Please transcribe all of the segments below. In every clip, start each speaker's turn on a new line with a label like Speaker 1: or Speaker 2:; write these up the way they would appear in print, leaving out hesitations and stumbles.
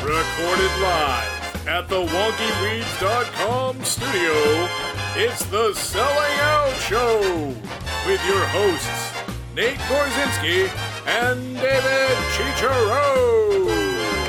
Speaker 1: Recorded live at the WonkyWeeds.com studio, it's the Selling Out Show with your hosts, Nate Gorzinski and David Chicharo.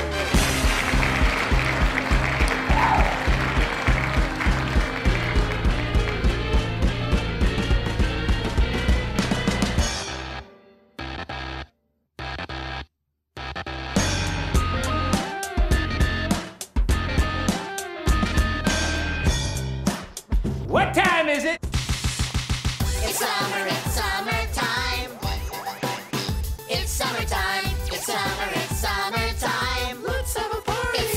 Speaker 2: What time is it?
Speaker 3: It's summertime. It's summertime. It's summertime. Let's have a party. It's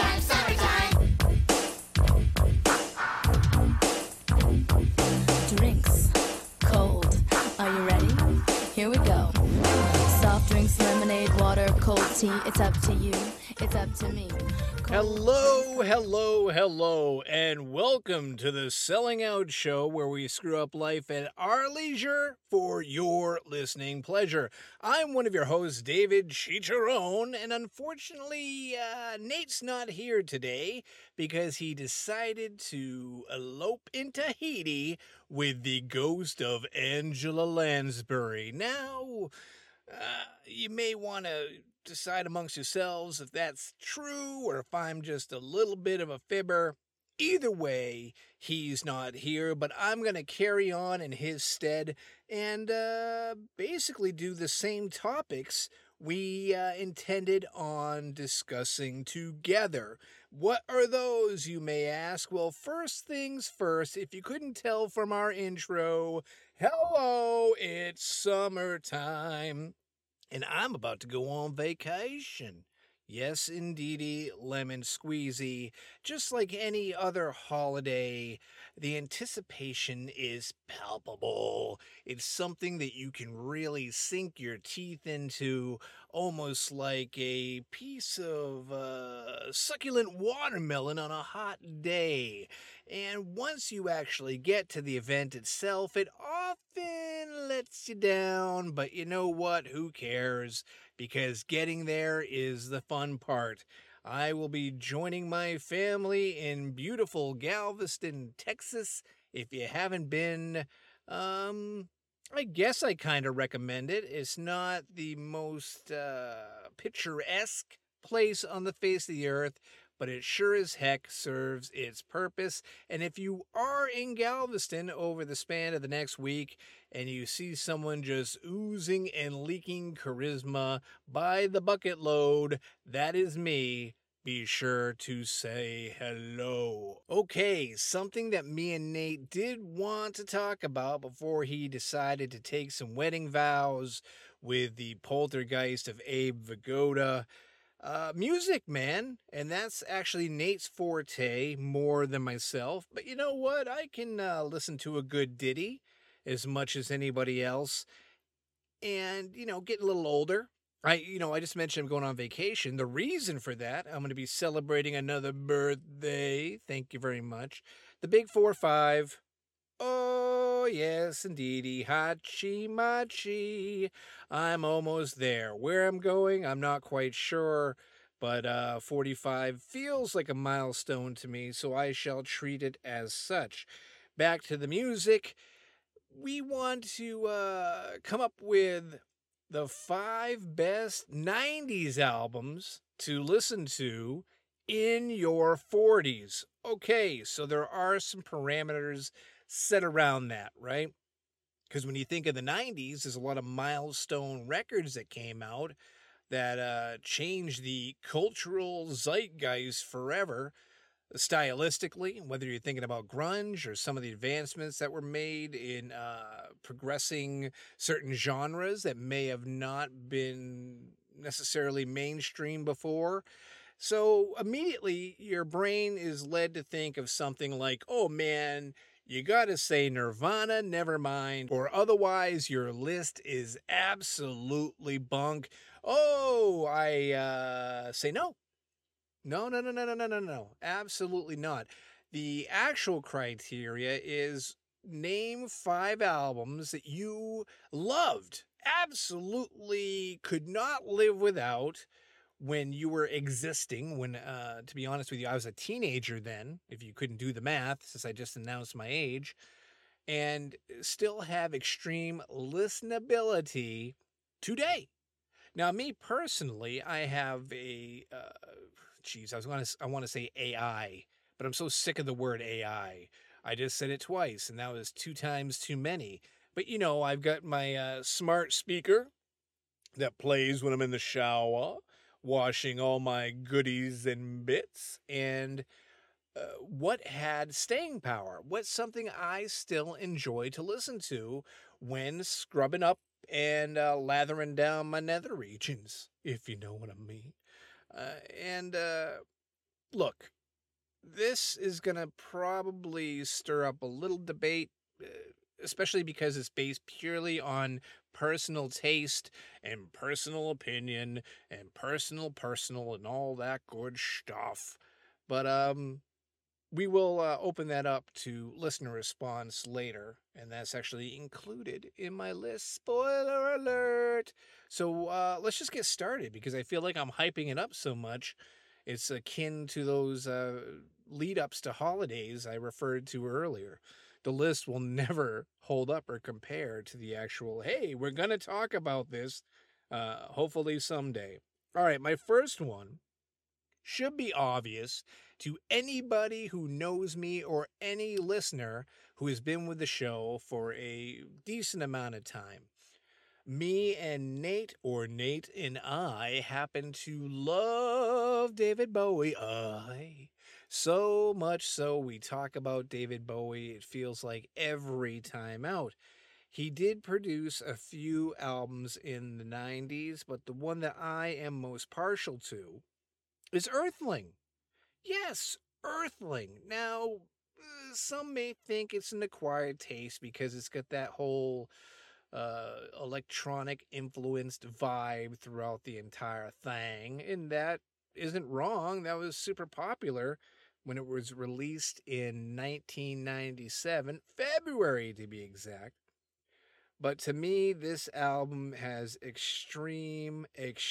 Speaker 3: summertime.
Speaker 4: Drinks. Cold. Are you ready? Here we go. Soft drinks, lemonade, water, cold tea. It's up to you. It's up to me.
Speaker 1: Hello, and welcome to the Selling Out Show, where we screw up life at our leisure for your listening pleasure. I'm one of your hosts, David Chicharone, and unfortunately, Nate's not here today because he decided to elope in Tahiti with the ghost of Angela Lansbury. Now, you may want to decide amongst yourselves if that's true or if I'm just a little bit of a fibber. Either way, he's not here, but I'm going to carry on in his stead and basically do the same topics we intended on discussing together. What are those, you may ask? Well, first things first, if you couldn't tell from our intro, hello, it's summertime. And I'm about to go on vacation. Yes, indeedy, lemon squeezy. Just like any other holiday, the anticipation is palpable. It's something that you can really sink your teeth into, almost like a piece of succulent watermelon on a hot day. And once you actually get to the event itself, it often lets you down, but you know what? Who cares? Because getting there is the fun part. I will be joining my family in beautiful Galveston, Texas. If you haven't been, I guess I kind of recommend it. It's not the most picturesque place on the face of the earth, but it sure as heck serves its purpose. And if you are in Galveston over the span of the next week and you see someone just oozing and leaking charisma by the bucket load, that is me. Be sure to say hello. Okay, something that me and Nate did want to talk about before he decided to take some wedding vows with the poltergeist of Abe Vigoda. Music, man, and that's actually Nate's forte more than myself, but you know what? I can listen to a good ditty as much as anybody else, and, getting a little older. I just mentioned I'm going on vacation. The reason for that, I'm going to be celebrating another birthday. Thank you very much. The big 4-5. Oh, yes, indeedy. Hachi machi. I'm almost there. Where I'm going, I'm not quite sure, but 45 feels like a milestone to me, so I shall treat it as such. Back to the music. We want to come up with the 5 best 90s albums to listen to in your 40s. Okay, so there are some parameters set around that, right? Because when you think of the 90s, there's a lot of milestone records that came out that changed the cultural zeitgeist forever, stylistically, whether you're thinking about grunge or some of the advancements that were made in progressing certain genres that may have not been necessarily mainstream before. So immediately your brain is led to think of something like, oh man, you gotta say Nirvana, Nevermind, or otherwise your list is absolutely bunk. Oh, I say no. No. Absolutely not. The actual criteria is name 5 albums that you loved, absolutely could not live without, when you were existing, when, to be honest with you, I was a teenager then, if you couldn't do the math, since I just announced my age, and still have extreme listenability today. Now, me personally, I have I want to say AI, but I'm so sick of the word AI. I just said it twice, and that was 2 times too many. But I've got my smart speaker that plays when I'm in the shower, washing all my goodies and bits. And what had staying power? What's something I still enjoy to listen to when scrubbing up and lathering down my nether regions, if you know what I mean. And look, this is going to probably stir up a little debate, especially because it's based purely on personal taste and personal opinion and personal and all that good stuff. But we will open that up to listener response later, and that's actually included in my list. Spoiler alert! So let's just get started, because I feel like I'm hyping it up so much. It's akin to those lead-ups to holidays I referred to earlier. The list will never hold up or compare to the actual, hey, we're going to talk about this, hopefully someday. All right, my first one should be obvious to anybody who knows me or any listener who has been with the show for a decent amount of time. Me and Nate, or Nate and I, happen to love David Bowie. So much so we talk about David Bowie, it feels like every time out. He did produce a few albums in the 90s, but the one that I am most partial to is Earthling. Yes, Earthling. Now, some may think it's an acquired taste because it's got that whole electronic influenced vibe throughout the entire thing, and that isn't wrong. That was super popular when it was released in 1997, February to be exact. But to me, this album has extreme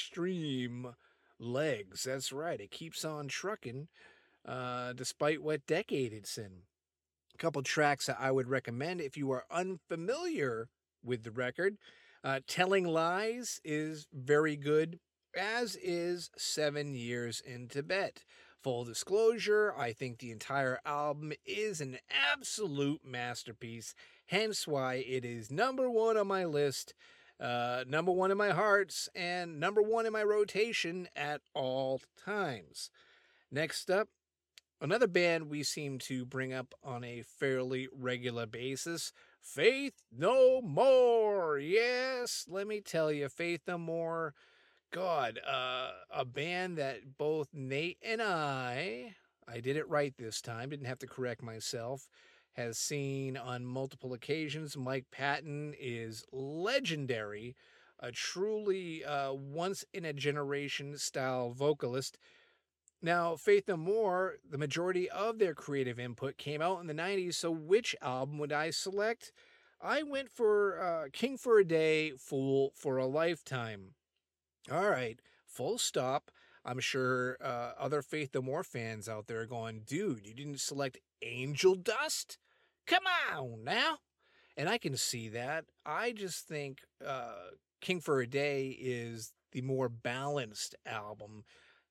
Speaker 1: legs. That's right, it keeps on trucking, despite what decade it's in. A couple tracks that I would recommend if you are unfamiliar with the record. Telling Lies is very good, as is 7 Years in Tibet. Full disclosure, I think the entire album is an absolute masterpiece, hence why it is number one on my list, number one in my hearts, and number one in my rotation at all times. Next up, another band we seem to bring up on a fairly regular basis, Faith No More. Yes, let me tell you, Faith No More, God, a band that both Nate and I did it right this time, didn't have to correct myself, has seen on multiple occasions. Mike Patton is legendary, a truly once-in-a-generation style vocalist. Now, Faith No More, the majority of their creative input came out in the 90s, so which album would I select? I went for King for a Day, Fool for a Lifetime. All right, full stop. I'm sure other Faith No More fans out there are going, dude, you didn't select Angel Dust? Come on now. And I can see that. I just think King for a Day is the more balanced album.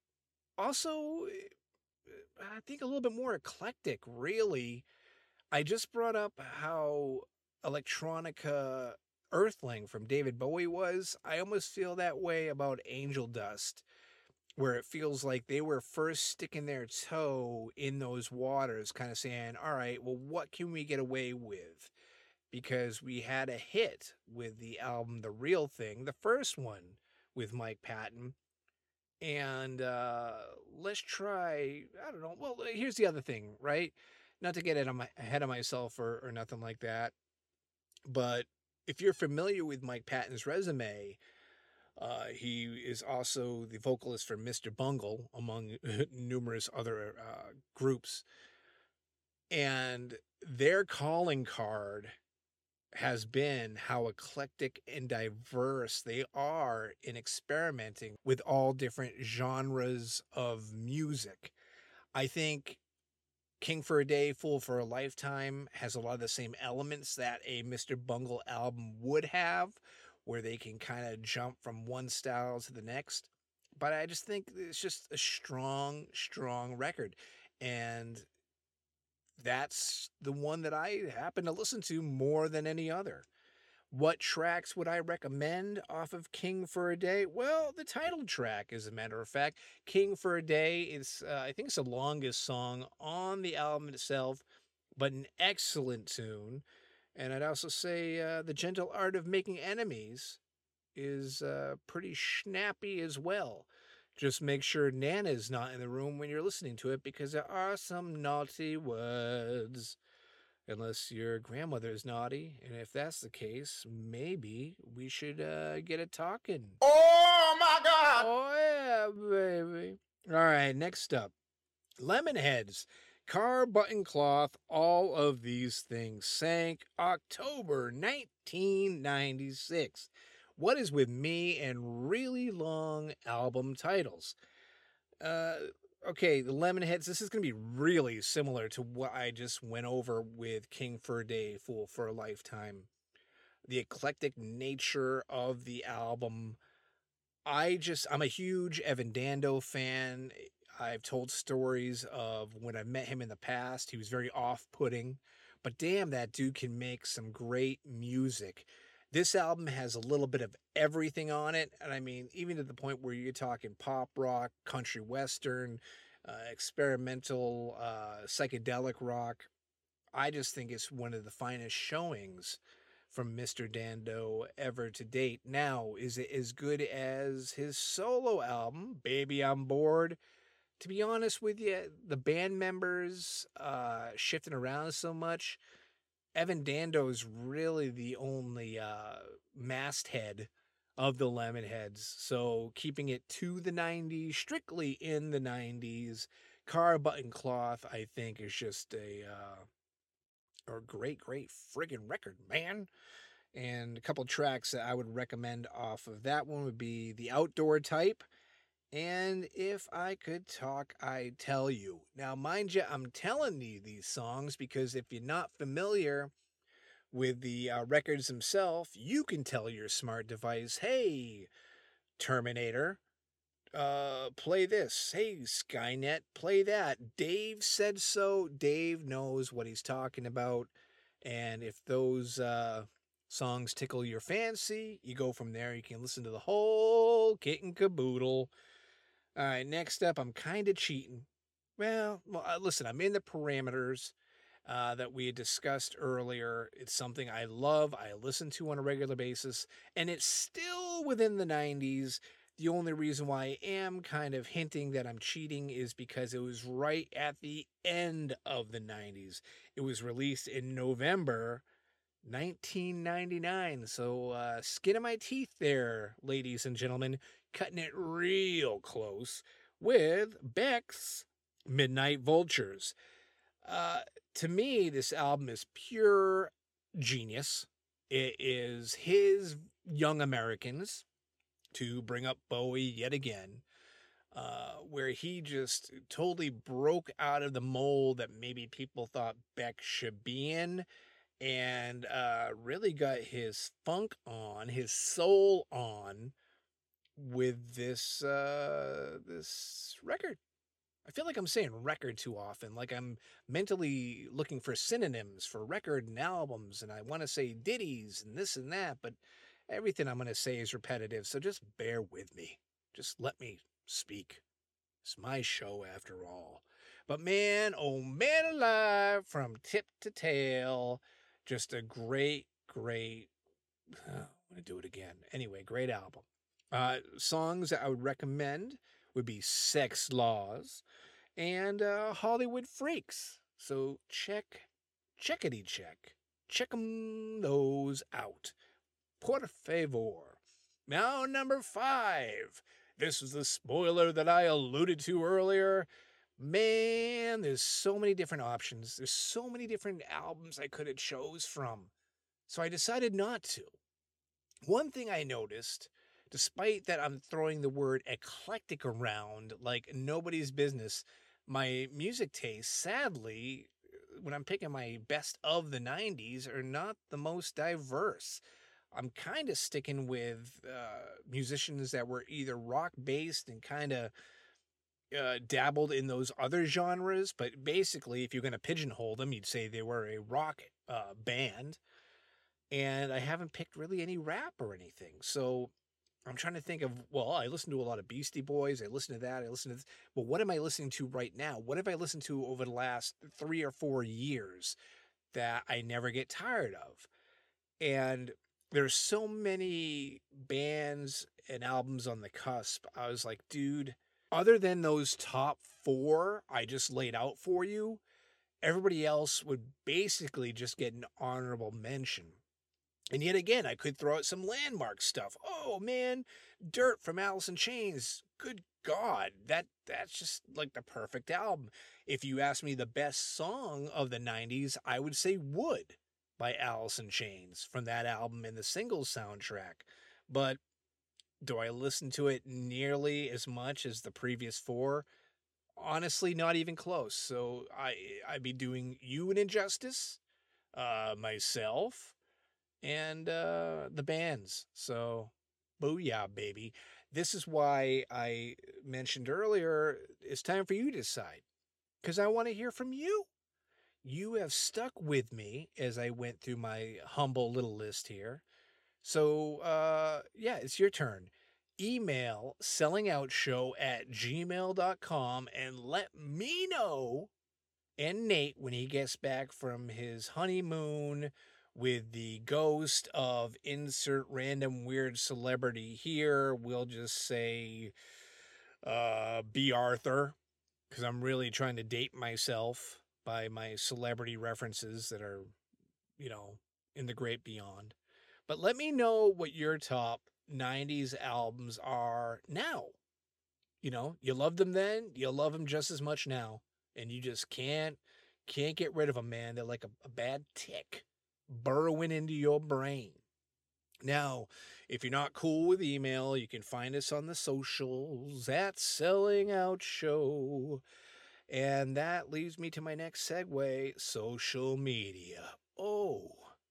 Speaker 1: Also, I think a little bit more eclectic, really. I just brought up how electronica Earthling from David Bowie was. I almost feel that way about Angel Dust, where it feels like they were first sticking their toe in those waters, kind of saying, all right, well, what can we get away with? Because we had a hit with the album The Real Thing, the first one with Mike Patton. And let's try, I don't know, well, here's the other thing, right? Not to get ahead of myself or nothing like that, but if you're familiar with Mike Patton's resume, he is also the vocalist for Mr. Bungle, among numerous other groups. And their calling card has been how eclectic and diverse they are in experimenting with all different genres of music. I think King for a Day, Fool for a Lifetime has a lot of the same elements that a Mr. Bungle album would have, where they can kind of jump from one style to the next. But I just think it's just a strong, strong record. And that's the one that I happen to listen to more than any other. What tracks would I recommend off of King for a Day? Well, the title track, as a matter of fact. King for a Day is, I think it's the longest song on the album itself, but an excellent tune. And I'd also say The Gentle Art of Making Enemies is pretty snappy as well. Just make sure Nana's not in the room when you're listening to it, because there are some naughty words. Unless your grandmother is naughty, and if that's the case, maybe we should get it talking.
Speaker 2: Oh my God!
Speaker 1: Oh yeah, baby. All right, next up, Lemonheads, Car Button Cloth, All of These Things sank October 1996. What is with me and really long album titles? Okay, the Lemonheads, this is going to be really similar to what I just went over with King for a Day, Fool for a Lifetime. The eclectic nature of the album. I'm a huge Evan Dando fan. I've told stories of when I met him in the past. He was very off-putting, but damn, that dude can make some great music. This album has a little bit of everything on it, and I mean, even to the point where you're talking pop rock, country western, experimental, psychedelic rock. I just think it's one of the finest showings from Mr. Dando ever to date. Now, is it as good as his solo album, Baby on Board? To be honest with you, the band members shifting around so much, Evan Dando is really the only masthead of the Lemonheads. So keeping it to the 90s, strictly in the 90s, Car Button Cloth, I think, is just a great, great friggin' record, man. And a couple tracks that I would recommend off of that one would be The Outdoor Type and If I Could Talk, I'd Tell You. Now, mind you, I'm telling you these songs because if you're not familiar with the records themselves, you can tell your smart device, hey, Terminator, play this. Hey, Skynet, play that. Dave said so. Dave knows what he's talking about. And if those songs tickle your fancy, you go from there. You can listen to the whole kit and caboodle. All right, next up, I'm kind of cheating. Well, listen, I'm in the parameters that we had discussed earlier. It's something I love, I listen to on a regular basis, and it's still within the 90s. The only reason why I am kind of hinting that I'm cheating is because it was right at the end of the 90s. It was released in November 1999. So skin of my teeth there, ladies and gentlemen, cutting it real close with Beck's Midnight Vultures. To me, this album is pure genius. It is his Young Americans, to bring up Bowie yet again, where he just totally broke out of the mold that maybe people thought Beck should be in, and really got his funk on, his soul on, with this record. I feel like I'm saying record too often, like I'm mentally looking for synonyms for record and albums, and I want to say ditties and this and that, but everything I'm going to say is repetitive, so just bear with me. Just let me speak. It's my show after all. But man, oh man alive, from tip to tail, just a great, great, I'm going to do it again. Anyway, great album. Songs that I would recommend would be Sex Laws and Hollywood Freaks. So check those out. Por favor. Now, number 5. This is the spoiler that I alluded to earlier. Man, there's so many different options. There's so many different albums I could have chose from. So I decided not to. One thing I noticed, despite that I'm throwing the word eclectic around like nobody's business, my music tastes, sadly, when I'm picking my best of the 90s, are not the most diverse. I'm kind of sticking with musicians that were either rock based and kind of dabbled in those other genres, but basically, if you're going to pigeonhole them, you'd say they were a rock band. And I haven't picked really any rap or anything. So I'm trying to think of, well, I listen to a lot of Beastie Boys. I listen to that. I listen to this. But what am I listening to right now? What have I listened to over the last 3 or 4 years that I never get tired of? And there's so many bands and albums on the cusp. I was like, dude, other than those top 4 I just laid out for you, everybody else would basically just get an honorable mention. And yet again, I could throw out some landmark stuff. Oh man, Dirt from Alice in Chains. Good God, that's just like the perfect album. If you ask me the best song of the 90s, I would say Wood by Alice in Chains from that album and the singles soundtrack. But do I listen to it nearly as much as the previous 4? Honestly, not even close. So I'd be doing you an injustice, myself, and the bands. So, booyah, baby. This is why I mentioned earlier, it's time for you to decide. Because I want to hear from you. You have stuck with me as I went through my humble little list here. So, yeah, it's your turn. Email sellingoutshow@gmail.com and let me know, and Nate, when he gets back from his honeymoon with the ghost of insert random weird celebrity here, we'll just say B. Arthur, because I'm really trying to date myself by my celebrity references that are, in the great beyond. But let me know what your top 90s albums are now. You loved them then, you love them just as much now, and you just can't get rid of them, man. They're like a bad tick burrowing into your brain. Now, if you're not cool with email, you can find us on the socials at Selling Out Show. And that leads me to my next segue, social media. Oh,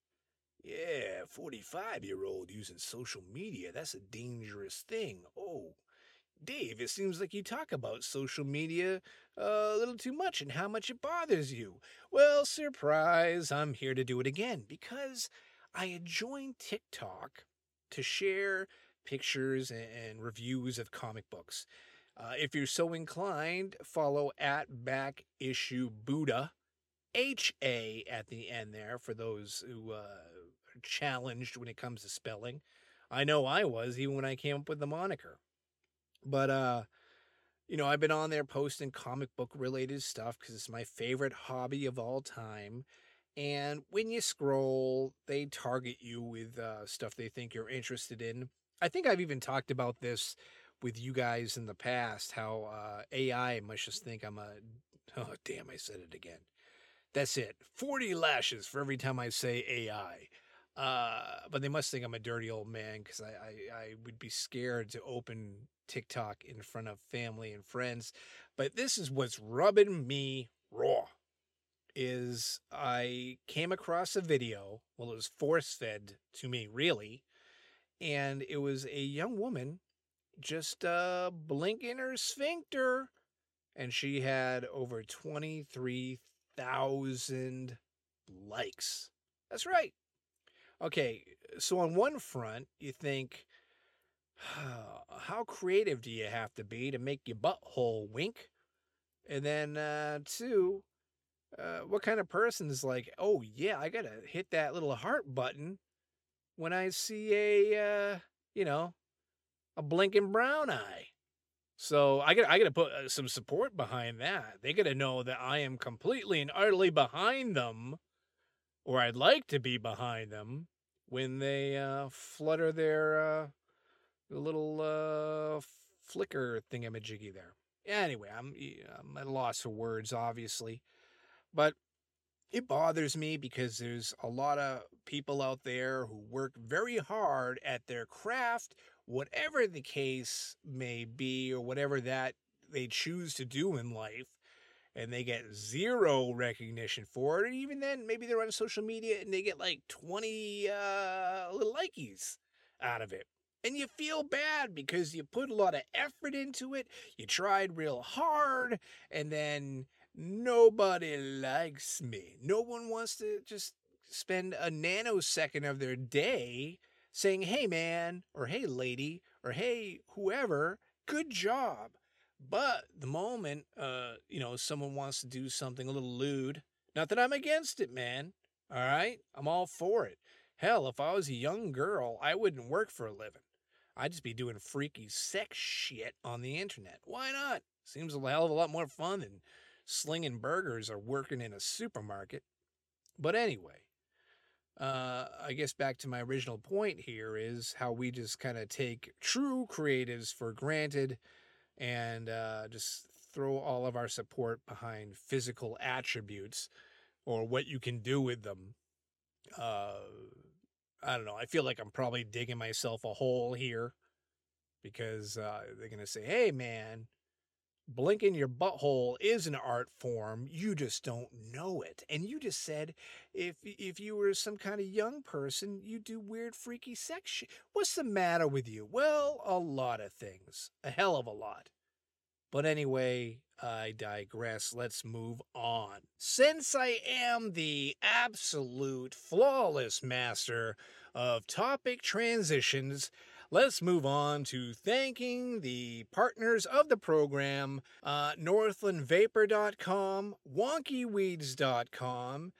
Speaker 1: yeah, 45-year-old using social media. That's a dangerous thing. Oh, Dave, it seems like you talk about social media a little too much and how much it bothers you. Well, surprise, I'm here to do it again because I had joined TikTok to share pictures and reviews of comic books. If you're so inclined, follow @BackIssueBuddha, HA at the end there for those who are challenged when it comes to spelling. I know I was, even when I came up with the moniker. But, I've been on there posting comic book related stuff because it's my favorite hobby of all time. And when you scroll, they target you with stuff they think you're interested in. I think I've even talked about this with you guys in the past, how AI must just think I'm oh, damn, I said it again. That's it. 40 lashes for every time I say AI. But they must think I'm a dirty old man because I would be scared to open TikTok in front of family and friends. But this is what's rubbing me raw. Is I came across a video, well, it was force-fed to me, really, and it was a young woman just blinking her sphincter, and she had over 23,000 likes. That's right. Okay, so on one front, you think, how creative do you have to be to make your butthole wink? And then, two, what kind of person is like, oh yeah, I gotta hit that little heart button when I see a blinking brown eye? So I gotta put some support behind that. They gotta know that I am completely and utterly behind them, or I'd like to be behind them when they flutter their little flicker thingamajiggy there. Anyway, I'm at a loss for words, obviously. But It bothers me because there's a lot of people out there who work very hard at their craft, whatever the case may be, or whatever that they choose to do in life, and they get zero recognition for it. And even then, maybe they're on social media and they get like 20 little likies out of it. And you feel bad because you put a lot of effort into it, you tried real hard, and then nobody likes me. No one wants to just spend a nanosecond of their day saying, hey man, or hey lady, or hey whoever, good job. But the moment, someone wants to do something a little lewd, not that I'm against it, man. All right? I'm all for it. Hell, if I was a young girl, I wouldn't work for a living. I'd just be doing freaky sex shit on the internet. Why not? Seems a hell of a lot more fun than slinging burgers or working in a supermarket. But anyway, I guess back to my original point here is how we just kind of take true creatives for granted and just throw all of our support behind physical attributes or what you can do with them. I don't know. I feel like I'm probably digging myself a hole here because they're going to say, hey, man, blinking your butthole is an art form. You just don't know it. And you just said if you were some kind of young person, you do weird, freaky sex shit. What's the matter with you? Well, a lot of things. A hell of a lot. But anyway, I digress. Let's move on. Since I am the absolute flawless master of topic transitions, let's move on to thanking the partners of the program, NorthlandVapor.com, WonkyWeeds.com,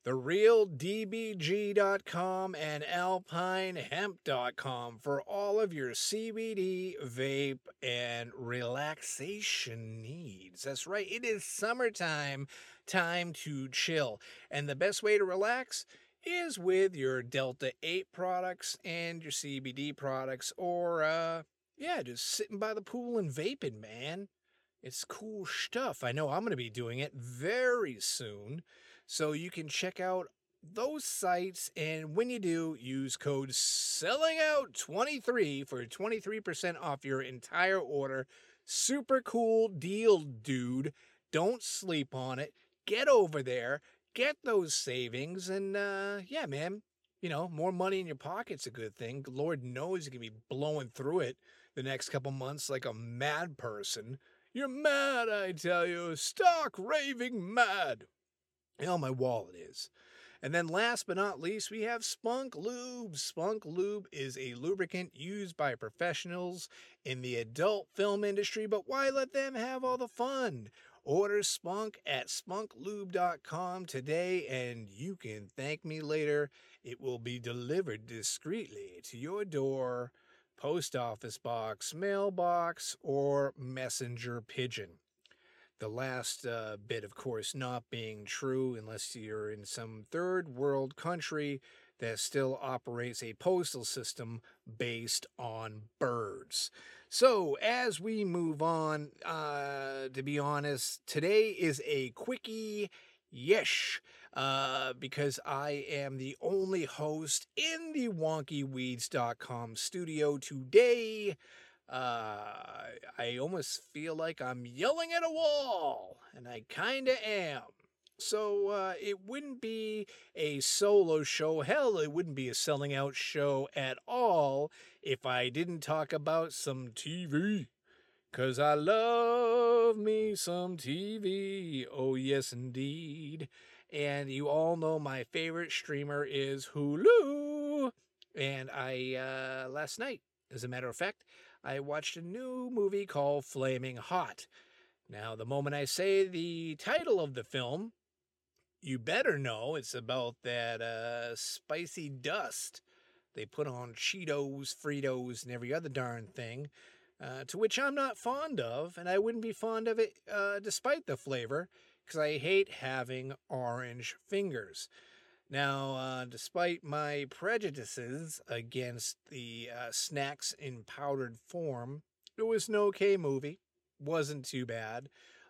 Speaker 1: TheRealDBG.com, and AlpineHemp.com for all of your CBD, vape, and relaxation needs. That's right, it is summertime, time to chill. And the best way to relax is with your Delta 8 products and your CBD products, or, just sitting by the pool and vaping, man. It's cool stuff. I know I'm going to be doing it very soon. So you can check out those sites, and when you do, use code SELLINGOUT23 for 23% off your entire order. Super cool deal, dude. Don't sleep on it. Get over there. Get those savings, and man, more money in your pocket's a good thing. Lord knows you can be blowing through it the next couple months like a mad person. You're mad, I tell you. Stark raving mad. My wallet is. And then last but not least, we have Spunk Lube. Spunk Lube is a lubricant used by professionals in the adult film industry, but why let them have all the fun? Order Spunk at spunklube.com today, and you can thank me later. It will be delivered discreetly to your door, post office box, mailbox, or messenger pigeon. The last bit, of course, not being true unless you're in some third world country that still operates a postal system based on birds. So, as we move on, to be honest, today is a quickie-ish, because I am the only host in the WonkyWeeds.com studio today. I almost feel like I'm yelling at a wall, and I kinda am. So, it wouldn't be a solo show. Hell, it wouldn't be a selling out show at all if I didn't talk about some TV. 'Cause I love me some TV. Oh, yes, indeed. And you all know my favorite streamer is Hulu. And last night, as a matter of fact, I watched a new movie called Flaming Hot. Now, the moment I say the title of the film, you better know it's about that spicy dust they put on Cheetos, Fritos, and every other darn thing, to which I'm not fond of, and I wouldn't be fond of it despite the flavor, because I hate having orange fingers. Now, despite my prejudices against the snacks in powdered form, it was an okay movie. Wasn't too bad.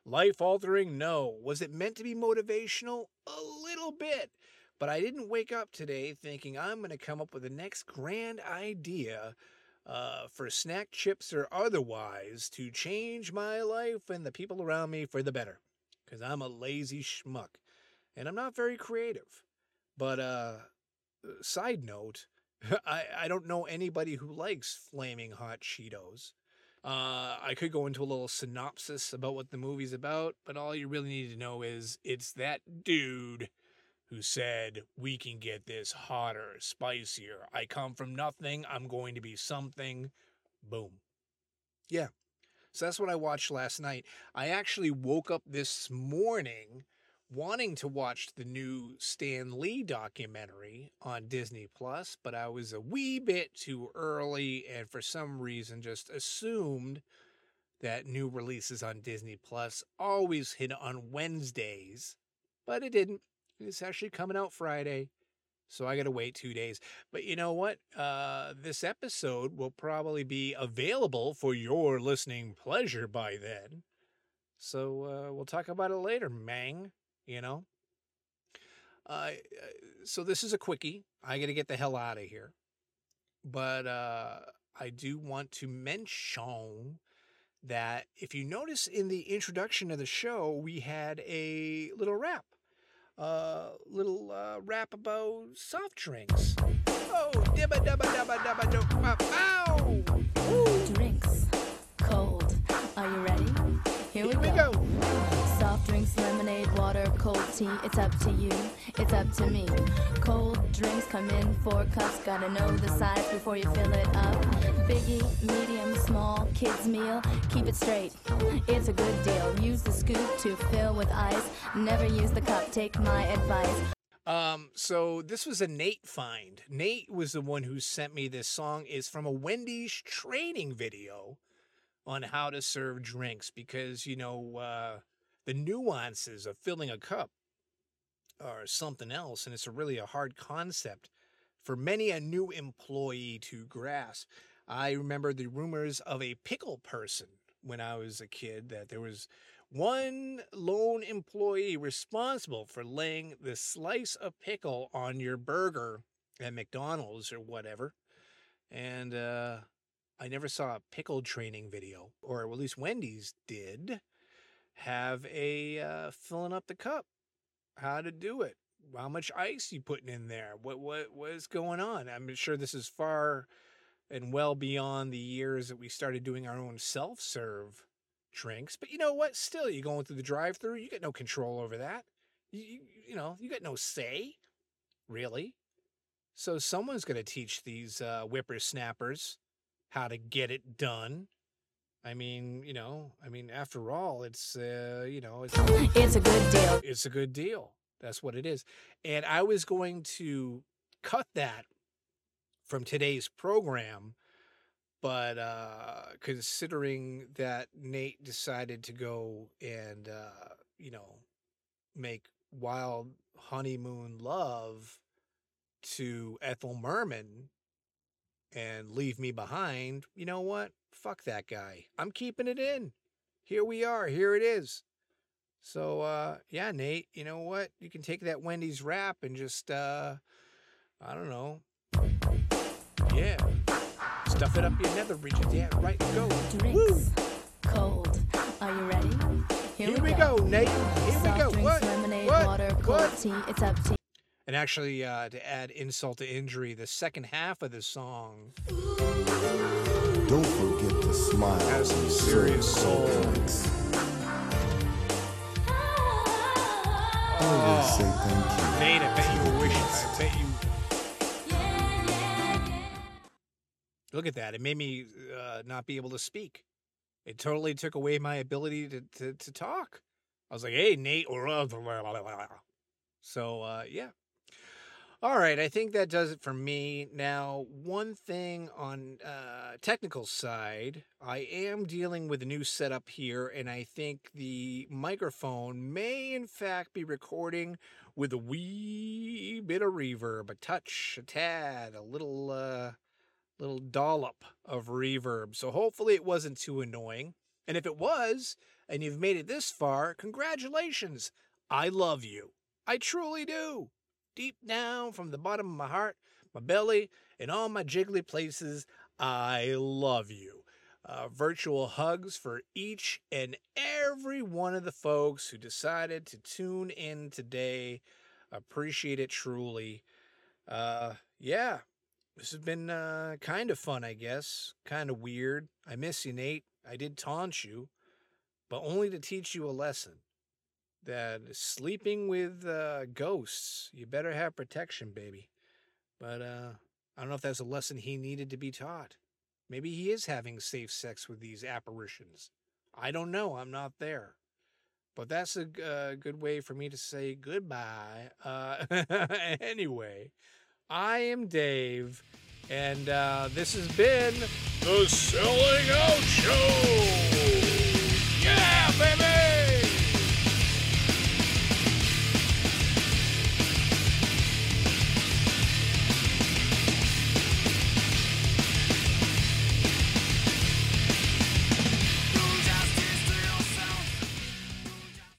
Speaker 1: Life-altering? No. Was it meant to be motivational? A little bit. But I didn't wake up today thinking I'm going to come up with the next grand idea for snack chips or otherwise to change my life and the people around me for the better. Because I'm a lazy schmuck. And I'm not very creative. But, side note, I don't know anybody who likes flaming hot Cheetos. I could go into a little synopsis about what the movie's about, but all you really need to know is it's that dude who said, we can get this hotter, spicier. I come from nothing. I'm going to be something. Boom. Yeah. So that's what I watched last night. I actually woke up this morning wanting to watch the new Stan Lee documentary on Disney Plus, but I was a wee bit too early and for some reason just assumed that new releases on Disney Plus always hit on Wednesdays, but it didn't. It's actually coming out Friday, so I got to wait 2 days. But you know what? This episode will probably be available for your listening pleasure by then. So we'll talk about it later, Mang. You know? So this is a quickie. I got to get the hell out of here. But I do want to mention that if you notice in the introduction of the show, we had a little rap. Rap about soft drinks. Oh, dibba dabba dabba dabba do pop. Ow! Woo!
Speaker 4: Drinks. Cold. Are you ready? Here we go. Soft drinks, lemonade, water, cold tea. It's up to you. It's up to me. Cold drinks come in 4 cups. Gotta know the size before you fill it up. Biggie, medium, small, kids meal. Keep it straight. It's a good deal. Use the scoop to fill with ice. Never use the cup. Take my advice.
Speaker 1: So this was a Nate find. Nate was the one who sent me this song. It's from a Wendy's training video on how to serve drinks because, you know, the nuances of filling a cup are something else, and it's really a hard concept for many a new employee to grasp. I remember the rumors of a pickle person when I was a kid, that there was one lone employee responsible for laying the slice of pickle on your burger at McDonald's or whatever. And I never saw a pickle training video, or at least Wendy's did have a filling up the cup, how to do it, how much ice you putting in there, what is going on. I'm sure this is far and well beyond the years that we started doing our own self-serve drinks. But you know what? Still, you're going through the drive-thru, you get no control over that. You know, you got no say, really. So someone's going to teach these whippersnappers how to get it done. I mean, after all, it's, it's a good deal. It's a good deal. That's what it is. And I was going to cut that from today's program, but considering that Nate decided to go and, make Wild Honeymoon Love to Ethel Merman and leave me behind, you know what? Fuck that guy. I'm keeping it in. Here we are. Here it is. So, yeah, Nate, you know what? You can take that Wendy's wrap and just, I don't know. Yeah. Stuff it up your nether regions. Yeah, right. Go.
Speaker 4: Drinks.
Speaker 1: Woo.
Speaker 4: Cold. Are you ready?
Speaker 1: Here we go, Nate. Here
Speaker 4: Soft
Speaker 1: we go.
Speaker 4: drinks,
Speaker 1: What?
Speaker 4: lemonade,
Speaker 1: What?
Speaker 4: water, cold
Speaker 1: What?
Speaker 4: tea. It's up to you.
Speaker 1: And actually, to add insult to injury, the second half of the song
Speaker 2: Don't forget to smile.
Speaker 1: has some serious soul.
Speaker 2: Always say thank you.
Speaker 1: Nate, I bet you wish. I bet you. Look at that. It made me not be able to speak. It totally took away my ability to talk. I was like, hey, Nate. So, yeah. All right, I think that does it for me. Now, one thing on technical side, I am dealing with a new setup here, and I think the microphone may, in fact, be recording with a wee bit of reverb, a touch, a tad, a little dollop of reverb. So hopefully it wasn't too annoying. And if it was, and you've made it this far, congratulations. I love you. I truly do. Deep down from the bottom of my heart, my belly, and all my jiggly places, I love you. Virtual hugs for each and every one of the folks who decided to tune in today. Appreciate it truly. Yeah, this has been kind of fun, I guess. Kind of weird. I miss you, Nate. I did taunt you, but only to teach you a lesson. That sleeping with ghosts, you better have protection, baby. But I don't know if that's a lesson he needed to be taught. Maybe he is having safe sex with these apparitions. I don't know. I'm not there. But that's a good way for me to say goodbye. Anyway, I am Dave, and this has been The Selling Out Show!